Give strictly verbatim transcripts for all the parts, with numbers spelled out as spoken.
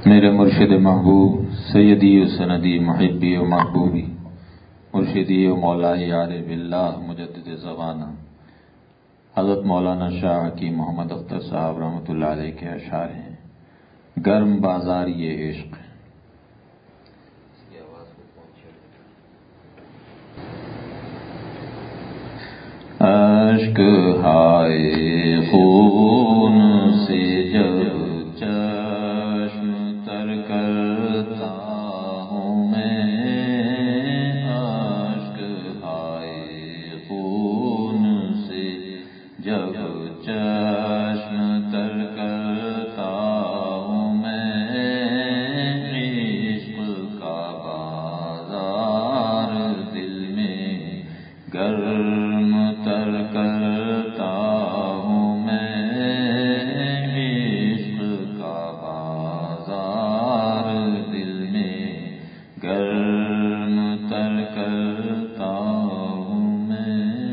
میرے مرشد محبوب سیدی و سندی محبی و محبوبی مرشدی و مولائی عارف اللہ مجدد زمانہ حضرت مولانا شاہ حکیم محمد اختر صاحب رحمۃ اللہ علیہ کے اشعار ہیں، گرم بازار یہ عشق۔ اشک ہائے خون سے جب چشم تر کرتا ہوں میں، اشک ہائے خون سے جب چشم تر کرتا ہوں میں، عشق کا بازار دل میں گرم تر کرتا ہوں میں، عشق کا بازار دل میں گرم تر کرتا ہوں میں۔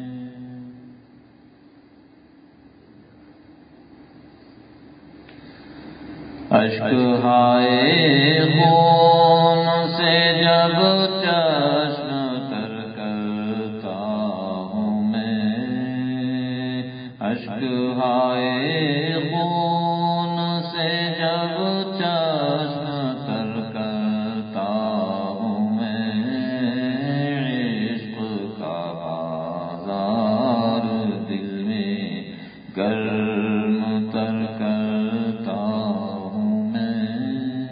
اشک ہائے خون سے جب چشم تر کرتا ہوں میں، اشک ہائے خون سے جب چشم تر کرتا ہوں میں، عشق کا بازار دل میں گرم تر کرتا ہوں میں۔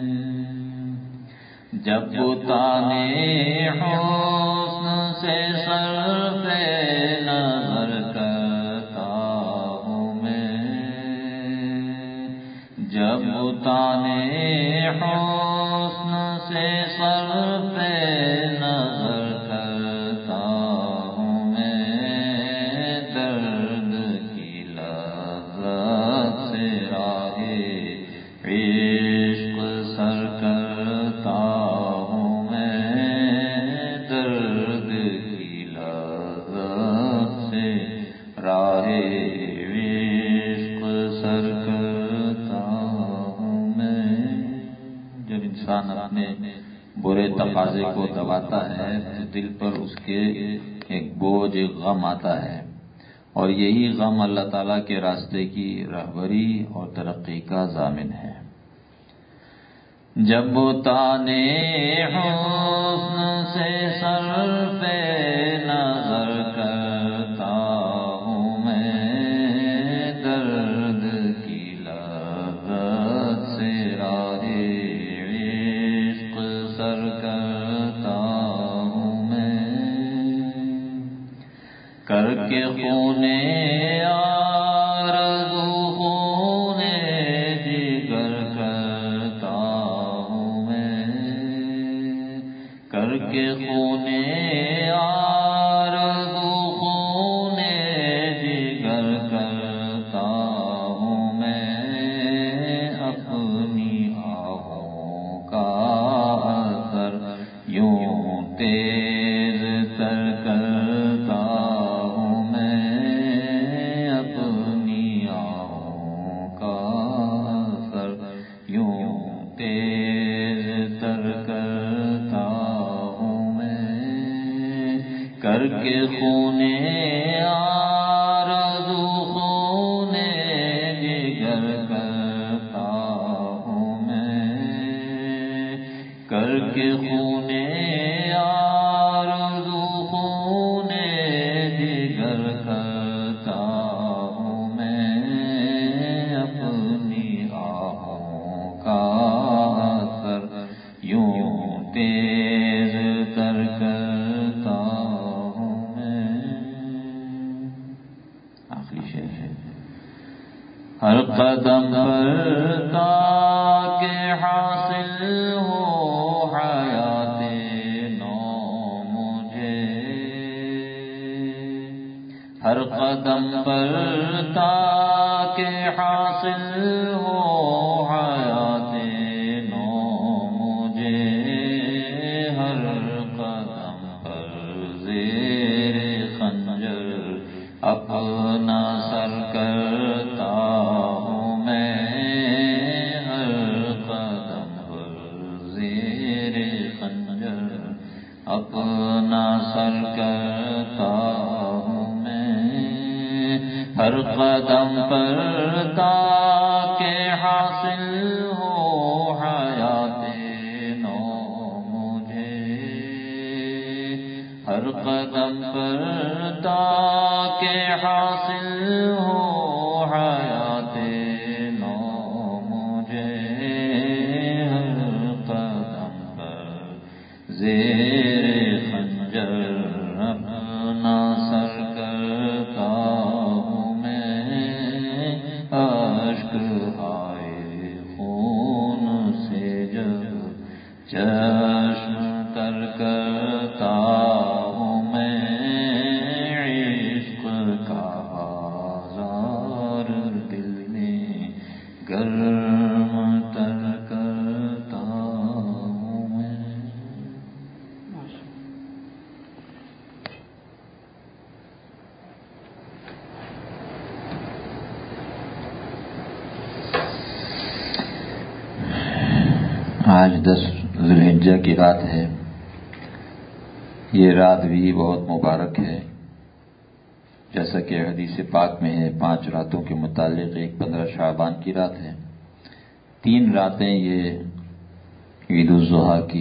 جب تانے حسن سے صرف نظر کرتا ہوں میں، جب تانے حسن سے صرف نظر کرتا ہوں میں، درد کی لذت سے راہ عشق سر کرتا ہوں میں، درد کی لذت سے راہ عشق سر کرتا ہوں میں۔ جب انسان اپنے برے تقاضے کو دباتا ہے تو دل پر اس کے ایک بوجھ ایک غم آتا ہے، اور یہی غم اللہ تعالیٰ کے راستے کی رہبری اور ترقی کا ضامن ہے۔ جب تانے حسن سے صرف نظر کرتا ہوں میں، درد کی لذت سے راہ عشق سر کرتا ہوں میں، کر کے خون آرزو خون جگر کرتا ہوں میں، کر کے خون آرزو خون جگر کرتا ہوں میں، اپنی آہوں کا اثر یوں تیز تر کرتا ہوں میں، اپنی آہوں کا اثر یوں تیز تر کرتا ہوں میں، کر کے خون آرزو خون جگر کرتا ہوں میں، کر کے خون آرزو خون جگر کرتا ہوں میں، اپنی آہوں کا اثر یوں تیز تر کرتا ہوں میں۔ آخری شعر ہے۔ ہر قدم پر تاکہ حاصل ہو حیات نو مجھے، ہر قدم پر تاکہ حاصل ہو حیات نو مجھے، ہر قدم پر زیر خنجر اپنا سر کرتا ہوں میں، ہر قدم اپنا سر کرتا ہوں میں ہر قدم پر تاکہ حاصل ہو حیات نو مجھے، ہر قدم پر تاکہ حاصل ہو حیات نو مجھے، ہر قدم پر زیر خنجر اپنا سر کرتا ہوں میں، اشک ہائے خون سے جب چشم تر کرتا ہوں میں، عشق کا بازار دل میں گرم تر کرتا ہوں میں۔ آج دس ذی الحجہ کی رات ہے۔ یہ رات بھی بہت مبارک ہے، جیسا کہ حدیث پاک میں ہے پانچ راتوں کے متعلق ایک پندرہ شعبان کی رات ہے، تین راتیں یہ عید الاضحیٰ کی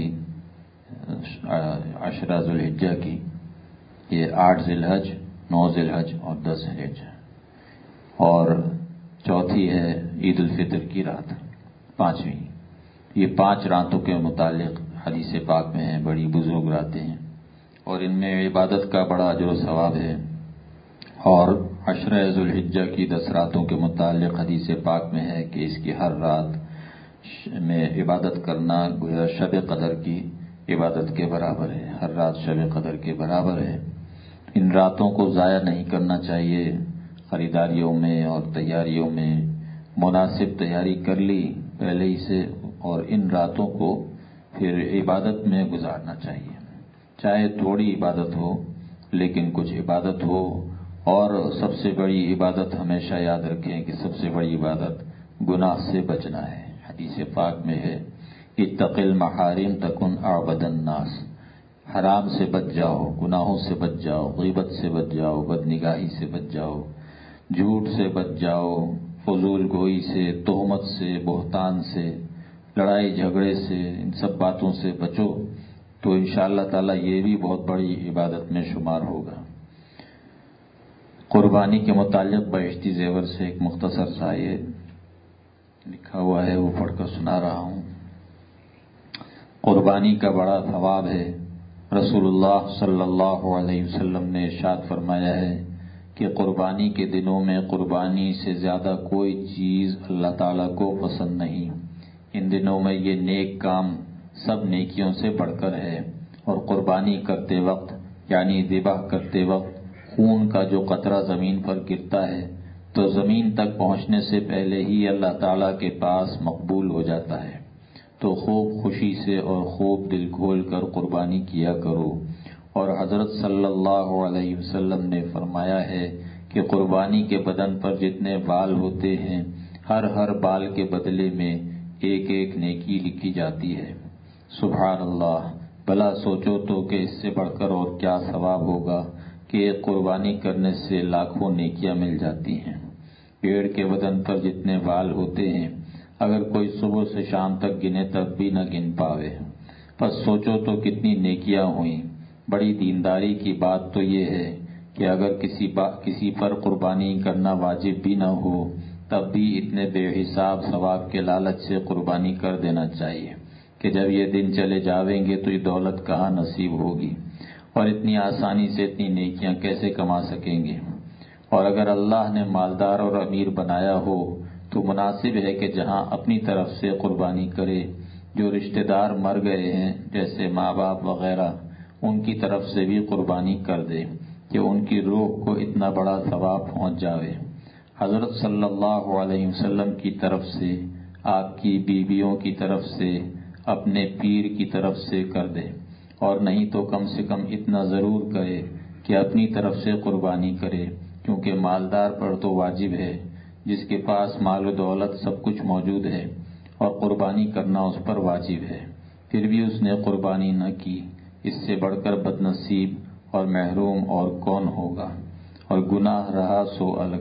عشرہ ذی الحجہ کی، یہ آٹھ ذی الحج، نو ذی الحج اور دس ذی الحج، اور چوتھی ہے عید الفطر کی رات پانچویں۔ یہ پانچ راتوں کے متعلق حدیث پاک میں ہیں، بڑی بزرگ راتیں ہیں اور ان میں عبادت کا بڑا اجر و ثواب ہے۔ اور عشرہ ذی الحجہ کی دس راتوں کے متعلق حدیث پاک میں ہے کہ اس کی ہر رات میں عبادت کرنا گویا شب قدر کی عبادت کے برابر ہے، ہر رات شب قدر کے برابر ہے۔ ان راتوں کو ضائع نہیں کرنا چاہیے، خریداریوں میں اور تیاریوں میں مناسب تیاری کر لی پہلے ہی سے، اور ان راتوں کو پھر عبادت میں گزارنا چاہیے، چاہے تھوڑی عبادت ہو لیکن کچھ عبادت ہو۔ اور سب سے بڑی عبادت ہمیشہ یاد رکھیں کہ سب سے بڑی عبادت گناہ سے بچنا ہے۔ حدیث پاک میں ہے اتق المحارم تکن اعبد الناس، حرام سے بچ جاؤ، گناہوں سے بچ جاؤ، غیبت سے بچ جاؤ، بدنگاہی سے بچ جاؤ، جھوٹ سے بچ جاؤ، فضول گوئی سے، تہمت سے، بہتان سے، لڑائی جھگڑے سے، ان سب باتوں سے بچو تو انشاءاللہ تعالی یہ بھی بہت بڑی عبادت میں شمار ہوگا۔ قربانی کے متعلق بہشتی زیور سے ایک مختصر سا یہ لکھا ہوا ہے، وہ پڑھ کر سنا رہا ہوں۔ قربانی کا بڑا ثواب ہے۔ رسول اللہ صلی اللہ علیہ وسلم نے ارشاد فرمایا ہے کہ قربانی کے دنوں میں قربانی سے زیادہ کوئی چیز اللہ تعالیٰ کو پسند نہیں۔ ان دنوں میں یہ نیک کام سب نیکیوں سے بڑھ کر ہے، اور قربانی کرتے وقت یعنی ذبح کرتے وقت خون کا جو قطرہ زمین پر گرتا ہے تو زمین تک پہنچنے سے پہلے ہی اللہ تعالیٰ کے پاس مقبول ہو جاتا ہے۔ تو خوب خوشی سے اور خوب دل کھول کر قربانی کیا کرو۔ اور حضرت صلی اللہ علیہ وسلم نے فرمایا ہے کہ قربانی کے بدن پر جتنے بال ہوتے ہیں ہر ہر بال کے بدلے میں ایک ایک نیکی لکھی جاتی ہے۔ سبحان اللہ، بھلا سوچو تو کہ اس سے بڑھ کر اور کیا ثواب ہوگا کہ قربانی کرنے سے لاکھوں نیکیاں مل جاتی ہیں۔ پیڑ کے بدن پر جتنے بال ہوتے ہیں اگر کوئی صبح سے شام تک گنے تک بھی نہ گن پاوے، پس سوچو تو کتنی نیکیاں ہوئیں۔ بڑی دینداری کی بات تو یہ ہے کہ اگر کسی با کسی پر قربانی کرنا واجب بھی نہ ہو تب بھی اتنے بے حساب ثواب کے لالچ سے قربانی کر دینا چاہیے کہ جب یہ دن چلے جاویں گے تو یہ دولت کہاں نصیب ہوگی، اور اتنی آسانی سے اتنی نیکیاں کیسے کما سکیں گے۔ اور اگر اللہ نے مالدار اور امیر بنایا ہو تو مناسب ہے کہ جہاں اپنی طرف سے قربانی کرے، جو رشتہ دار مر گئے ہیں جیسے ماں باپ وغیرہ، ان کی طرف سے بھی قربانی کر دے کہ ان کی روح کو اتنا بڑا ثواب پہنچ جاوے۔ حضرت صلی اللہ علیہ وسلم کی طرف سے، آپ کی بیویوں کی طرف سے، اپنے پیر کی طرف سے کر دے، اور نہیں تو کم سے کم اتنا ضرور کرے کہ اپنی طرف سے قربانی کرے، کیونکہ مالدار پر تو واجب ہے، جس کے پاس مال و دولت سب کچھ موجود ہے اور قربانی کرنا اس پر واجب ہے، پھر بھی اس نے قربانی نہ کی، اس سے بڑھ کر بد نصیب اور محروم اور کون ہوگا، اور گناہ رہا سو الگ۔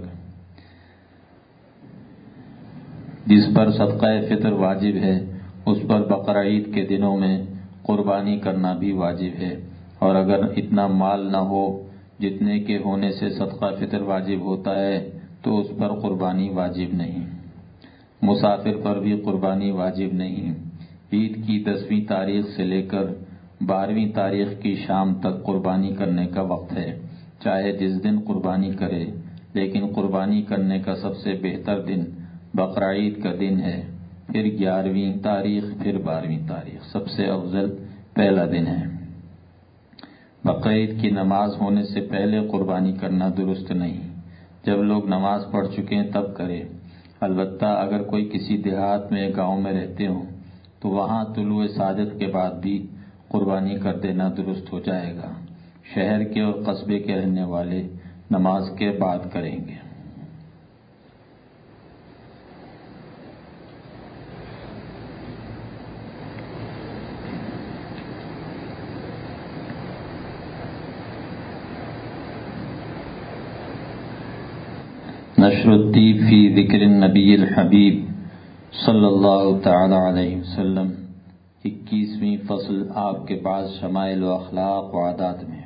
جس پر صدقہ فطر واجب ہے اس پر بقرعید کے دنوں میں قربانی کرنا بھی واجب ہے، اور اگر اتنا مال نہ ہو جتنے کے ہونے سے صدقہ فطر واجب ہوتا ہے تو اس پر قربانی واجب نہیں۔ مسافر پر بھی قربانی واجب نہیں۔ عید کی دسویں تاریخ سے لے کر بارہویں تاریخ کی شام تک قربانی کرنے کا وقت ہے، چاہے جس دن قربانی کرے، لیکن قربانی کرنے کا سب سے بہتر دن بقرعید کا دن ہے، پھر گیارہویں تاریخ، پھر بارہویں تاریخ، سب سے افضل پہلا دن ہے۔ بقرعید کی نماز ہونے سے پہلے قربانی کرنا درست نہیں، جب لوگ نماز پڑھ چکے ہیں تب کرے۔ البتہ اگر کوئی کسی دیہات میں گاؤں میں رہتے ہوں تو وہاں طلوع ساجد کے بعد بھی قربانی کر دینا درست ہو جائے گا۔ شہر کے اور قصبے کے رہنے والے نماز کے بعد کریں گے۔ نشر الطیب فی ذکر النبی الحبیب صلی اللہ تعالی علیہ وسلم، اکیسویں فصل، آپ کے بعض شمائل و اخلاق و عادات میں۔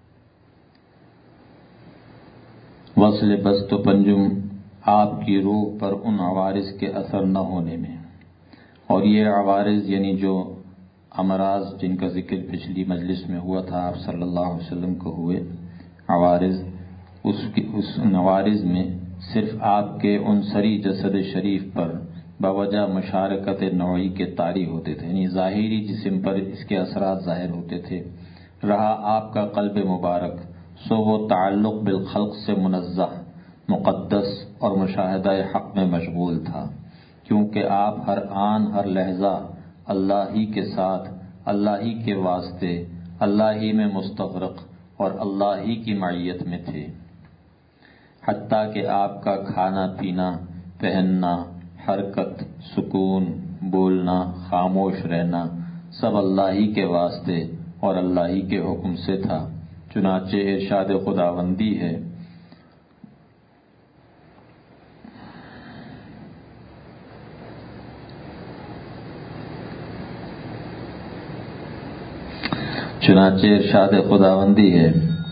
وصل بست و پنجم، آپ کی روح پر ان عوارض کے اثر نہ ہونے میں، اور یہ عوارض یعنی جو امراض جن کا ذکر پچھلی مجلس میں ہوا تھا آپ صلی اللہ علیہ وسلم کو ہوئے عوارض، اس کی اس عوارض میں صرف آپ کے ان سری جسد شریف پر بوجہ مشارکت نوعی کے طاری ہوتے تھے، یعنی ظاہری جسم پر اس کے اثرات ظاہر ہوتے تھے۔ رہا آپ کا قلب مبارک، سو وہ تعلق بالخلق سے منزہ، مقدس اور مشاہدہ حق میں مشغول تھا، کیونکہ آپ ہر آن ہر لحظہ اللہ ہی کے ساتھ، اللہ ہی کے واسطے، اللہ ہی میں مستغرق اور اللہ ہی کی معیت میں تھے۔ حتیٰ کہ آپ کا کھانا پینا، پہننا، حرکت، سکون، بولنا، خاموش رہنا سب اللہ ہی کے واسطے اور اللہ ہی کے حکم سے تھا۔ چنانچہ ارشاد خداوندی ہے، چنانچہ ارشاد خداوندی ہے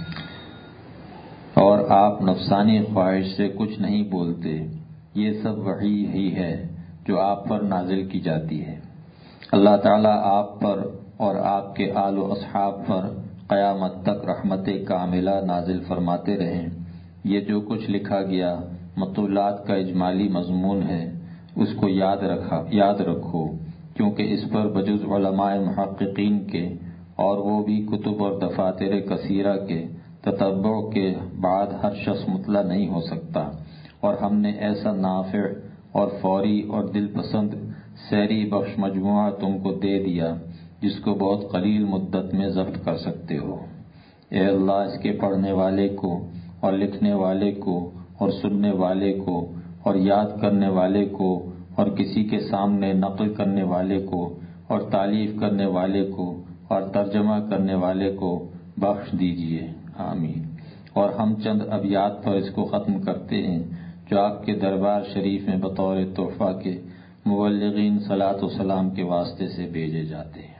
اور آپ نفسانی خواہش سے کچھ نہیں بولتے، یہ سب وحی ہی ہے جو آپ پر نازل کی جاتی ہے۔ اللہ تعالیٰ آپ پر اور آپ کے آل و اصحاب پر قیامت تک رحمت کاملہ نازل فرماتے رہیں۔ یہ جو کچھ لکھا گیا مطولات کا اجمالی مضمون ہے، اس کو یاد رکھا یاد رکھو، کیونکہ اس پر بجز علماء محققین کے اور وہ بھی کتب اور دفاتر کثیرہ کے تتبع کے بعد ہر شخص مطلع نہیں ہو سکتا، اور ہم نے ایسا نافع اور فوری اور دل پسند سیری بخش مجموعہ تم کو دے دیا جس کو بہت قلیل مدت میں ضبط کر سکتے ہو۔ اے اللہ، اس کے پڑھنے والے کو اور لکھنے والے کو اور سننے والے کو اور یاد کرنے والے کو اور کسی کے سامنے نقل کرنے والے کو اور تعلیف کرنے والے کو اور ترجمہ کرنے والے کو بخش دیجئے، آمین۔ اور ہم چند ابیات پر اس کو ختم کرتے ہیں جو آپ کے دربار شریف میں بطور تحفہ کے مبلغین صلاۃ و سلام کے واسطے سے بھیجے جاتے ہیں۔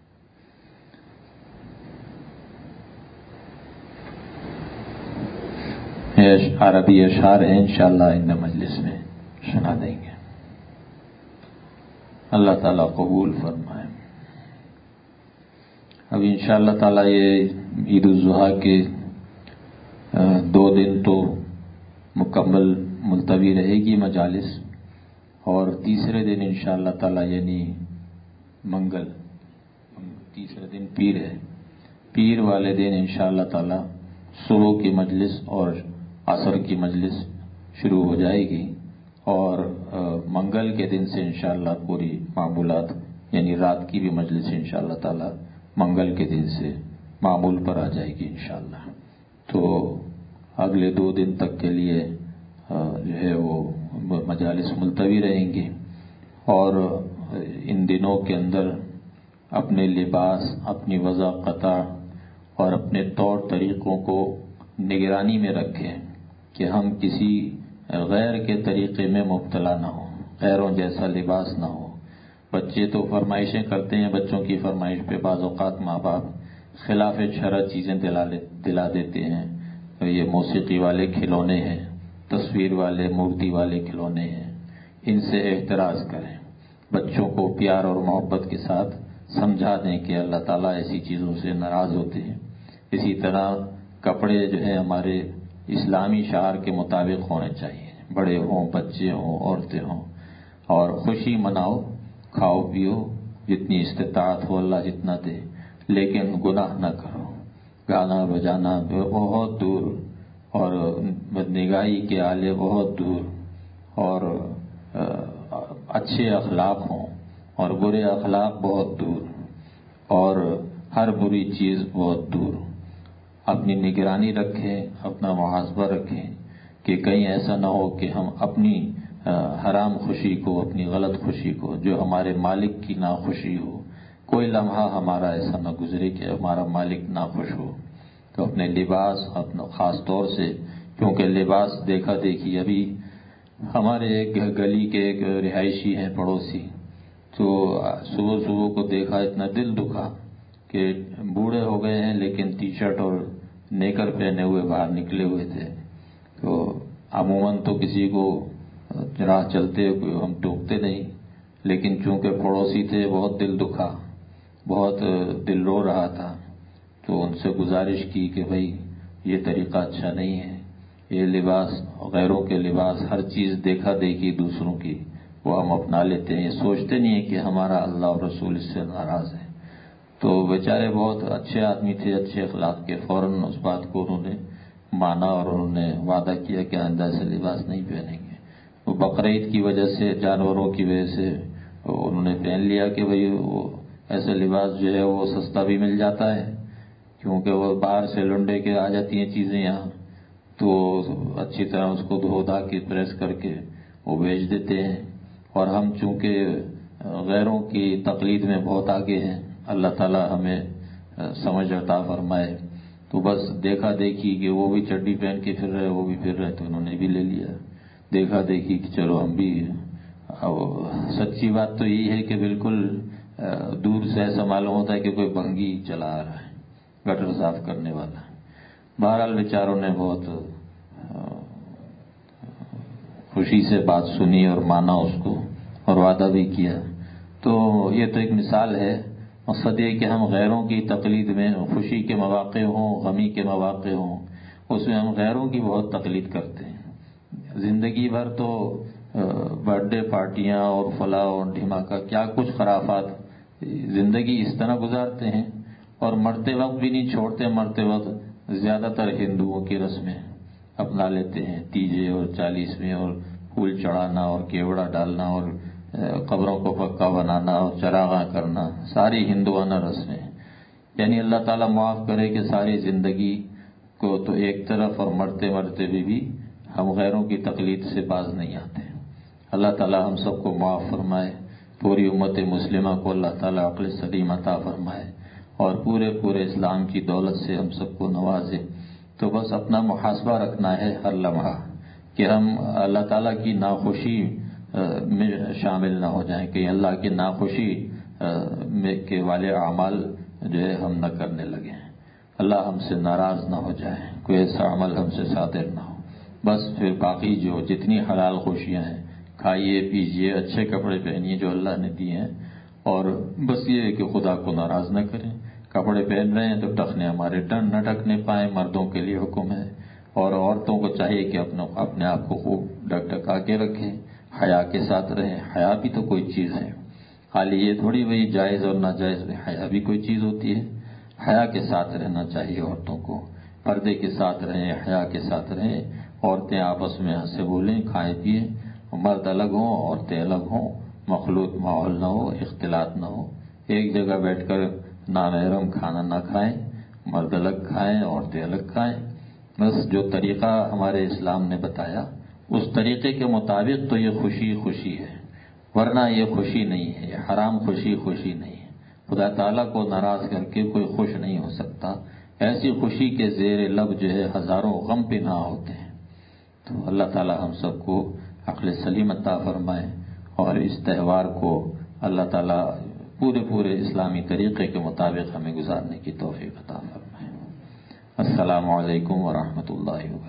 یہ عربی اشعار ہیں، انشاءاللہ آئندہ مجلس میں سنا دیں گے۔ اللہ تعالیٰ قبول فرمائے۔ اب انشاءاللہ تعالیٰ یہ عید الاضحیٰ کے دو دن تو مکمل ملتوی رہے گی مجالس، اور تیسرے دن انشاءاللہ تعالیٰ یعنی منگل، تیسرے دن پیر ہے، پیر والے دن انشاءاللہ تعالیٰ صبح کی مجلس اور عصر کی مجلس شروع ہو جائے گی، اور منگل کے دن سے انشاءاللہ پوری معمولات یعنی رات کی بھی مجلس انشاءاللہ تعالیٰ منگل کے دن سے معمول پر آ جائے گی انشاءاللہ۔ تو اگلے دو دن تک کے لیے جو ہے وہ مجالس ملتوی رہیں گی، اور ان دنوں کے اندر اپنے لباس، اپنی وضع قطع اور اپنے طور طریقوں کو نگرانی میں رکھیں کہ ہم کسی غیر کے طریقے میں مبتلا نہ ہوں، غیروں جیسا لباس نہ ہو۔ بچے تو فرمائشیں کرتے ہیں، بچوں کی فرمائش پہ بعض اوقات ماں باپ خلاف شرع چیزیں دلا دلا دیتے ہیں، یہ موسیقی والے کھلونے ہیں، تصویر والے مورتی والے کھلونے ہیں، ان سے احتراز کریں، بچوں کو پیار اور محبت کے ساتھ سمجھا دیں کہ اللہ تعالیٰ ایسی چیزوں سے ناراض ہوتے ہیں۔ اسی طرح کپڑے جو ہیں ہمارے اسلامی شعار کے مطابق ہونے چاہیے، بڑے ہوں، بچے ہوں، عورتیں ہوں، اور خوشی مناؤ، کھاؤ پیو، جتنی استطاعت ہو اللہ جتنا دے، لیکن گناہ نہ کرو، گانا بجانا بہت دور، اور بدنگاہی کے آلے بہت دور، اور اچھے اخلاق ہوں اور برے اخلاق بہت دور، اور ہر بری چیز بہت دور۔ اپنی نگرانی رکھیں، اپنا محاسبہ رکھیں کہ کہیں ایسا نہ ہو کہ ہم اپنی حرام خوشی کو، اپنی غلط خوشی کو، جو ہمارے مالک کی ناخوشی ہو، کوئی لمحہ ہمارا ایسا نہ گزرے کہ ہمارا مالک ناخوش ہو۔ تو اپنے لباس، اپنا خاص طور سے، کیونکہ لباس دیکھا دیکھی، ابھی ہمارے ایک گلی کے ایک رہائشی ہیں پڑوسی، تو صبح صبح کو دیکھا، اتنا دل دکھا کہ بوڑھے ہو گئے ہیں لیکن ٹی شرٹ اور نیکر پہنے ہوئے باہر نکلے ہوئے تھے۔ تو عموماً تو کسی کو راہ چلتے ہم ٹوکتے نہیں، لیکن چونکہ پڑوسی تھے بہت دل دکھا، بہت دل رو رہا تھا، تو ان سے گزارش کی کہ بھائی یہ طریقہ اچھا نہیں ہے، یہ لباس، غیروں کے لباس، ہر چیز دیکھا دیکھی دوسروں کی وہ ہم اپنا لیتے ہیں، یہ سوچتے نہیں ہیں کہ ہمارا اللہ اور رسول اس سے ناراض ہے۔ تو بیچارے بہت اچھے آدمی تھے، اچھے اخلاق کے، فوراً اس بات کو انہوں نے مانا اور انہوں نے وعدہ کیا کہ آئندہ سے لباس نہیں پہنیں گے۔ وہ بقرعید کی وجہ سے، جانوروں کی وجہ سے انہوں نے پہن لیا کہ بھئی وہ ایسا لباس جو ہے وہ سستا بھی مل جاتا ہے، کیونکہ وہ باہر سے لنڈے کے آ جاتی ہیں چیزیں یہاں، تو اچھی طرح اس کو دھو دھا کے پریس کر کے وہ بیچ دیتے ہیں۔ اور ہم چونکہ غیروں کی تقلید میں بہت آگے ہیں، اللہ تعالی ہمیں سمجھ عطا فرمائے، تو بس دیکھا دیکھی کہ وہ بھی چڈی پہن کے پھر رہے، وہ بھی پھر رہے، تو انہوں نے بھی لے لیا، دیکھا دیکھی کہ چلو ہم بھی۔ سچی بات تو یہی ہے کہ بالکل دور سے ایسا معلوم ہوتا ہے کہ کوئی بھنگی چلا آ رہا ہے، گٹر صاف کرنے والا۔ بہرحال بیچاروں نے بہت خوشی سے بات سنی اور مانا اس کو، اور وعدہ بھی کیا۔ تو یہ تو ایک مثال ہے۔ مقصد یہ کہ ہم غیروں کی تقلید میں، خوشی کے مواقع ہوں، غمی کے مواقع ہوں، اس میں ہم غیروں کی بہت تقلید کرتے ہیں۔ زندگی بھر تو برتھ ڈے پارٹیاں اور فلاح اور دھماکہ، کیا کچھ خرافات، زندگی اس طرح گزارتے ہیں، اور مرتے وقت بھی نہیں چھوڑتے، مرتے وقت زیادہ تر ہندوؤں کی رسمیں اپنا لیتے ہیں، تیجے اور چالیسویں اور پھول چڑھانا اور کیوڑا ڈالنا اور قبروں کو پکا بنانا اور چراغاں کرنا، ساری ہندوانہ رسمیں۔ یعنی اللہ تعالیٰ معاف کرے کہ ساری زندگی کو تو ایک طرف، اور مرتے مرتے بھی بھی ہم غیروں کی تقلید سے باز نہیں آتے۔ اللہ تعالیٰ ہم سب کو معاف فرمائے، پوری امت مسلمہ کو اللہ تعالیٰ عقل سلیم عطا فرمائے، اور پورے پورے اسلام کی دولت سے ہم سب کو نوازے۔ تو بس اپنا محاسبہ رکھنا ہے ہر لمحہ کہ ہم اللہ تعالیٰ کی ناخوشی میں شامل نہ ہو جائیں، کہ اللہ کی ناخوشی کے والے اعمال جو ہے ہم نہ کرنے لگیں، اللہ ہم سے ناراض نہ ہو جائے، کوئی ایسا عمل ہم سے صادر نہ ہو۔ بس پھر باقی جو جتنی حلال خوشیاں ہیں، کھائیے پیجیے، اچھے کپڑے پہنیے جو اللہ نے دیے ہیں، اور بس یہ ہے کہ خدا کو ناراض نہ کریں۔ کپڑے پہن رہے ہیں تو ٹخنے ہمارے ٹن نہ ٹکنے پائیں، مردوں کے لیے حکم ہے، اور عورتوں کو چاہیے کہ اپنا اپنے آپ کو خوب ڈھک ڈھکا کے رکھیں، حیا کے ساتھ رہیں۔ حیا بھی تو کوئی چیز ہے، خالی یہ تھوڑی وہی جائز اور ناجائز میں، حیا بھی کوئی چیز ہوتی ہے۔ حیا کے ساتھ رہنا چاہیے عورتوں کو، پردے کے ساتھ رہیں، حیا کے ساتھ رہیں۔ عورتیں آپس میں ہنسے بولیں، کھائیں پیئیں، مرد الگ ہوں، عورتیں الگ ہوں، مخلوط ماحول نہ ہو، اختلاط نہ ہو، ایک جگہ بیٹھ کر نامحرم کھانا نہ کھائیں، مرد الگ کھائیں، عورتیں الگ کھائیں۔ بس جو طریقہ ہمارے اسلام نے بتایا اس طریقے کے مطابق تو یہ خوشی خوشی ہے، ورنہ یہ خوشی نہیں ہے، یہ حرام خوشی خوشی نہیں ہے۔ خدا تعالیٰ کو ناراض کر کے کوئی خوش نہیں ہو سکتا. ایسی خوشی کے زیر لب جو ہے ہزاروں غم پنہاں ہوتے ہیں. تو اللہ تعالیٰ ہم سب کو عقل سلیم عطا فرمائے اور اس تہوار کو اللہ تعالیٰ پورے پورے اسلامی طریقے کے مطابق ہمیں گزارنے کی توفیق عطا فرمائے. السلام علیکم ورحمۃ اللہ وبرکاتہ.